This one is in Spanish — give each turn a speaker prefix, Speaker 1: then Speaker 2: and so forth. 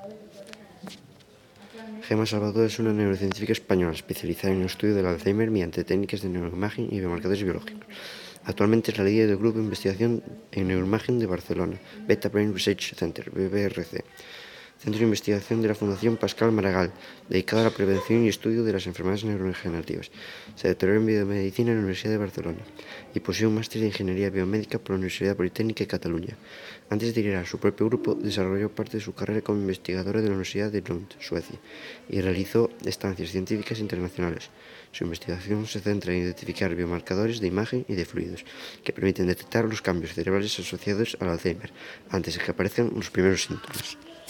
Speaker 1: Gemma Salvador es una neurocientífica española especializada en el estudio del Alzheimer mediante técnicas de neuroimagen y biomarcadores biológicos. Actualmente es la líder del Grupo de Investigación en Neuroimagen de Barcelona, Beta Brain Research Center, BBRC, centro de investigación de la Fundación Pascal Maragall, dedicado a la prevención y estudio de las enfermedades neurodegenerativas. Se doctoró en biomedicina en la Universidad de Barcelona y posee un máster de ingeniería biomédica por la Universidad Politécnica de Cataluña. Antes de liderar su propio grupo, desarrolló parte de su carrera como investigadora de la Universidad de Lund, Suecia, y realizó estancias científicas internacionales. Su investigación se centra en identificar biomarcadores de imagen y de fluidos que permiten detectar los cambios cerebrales asociados al Alzheimer antes de que aparezcan los primeros síntomas.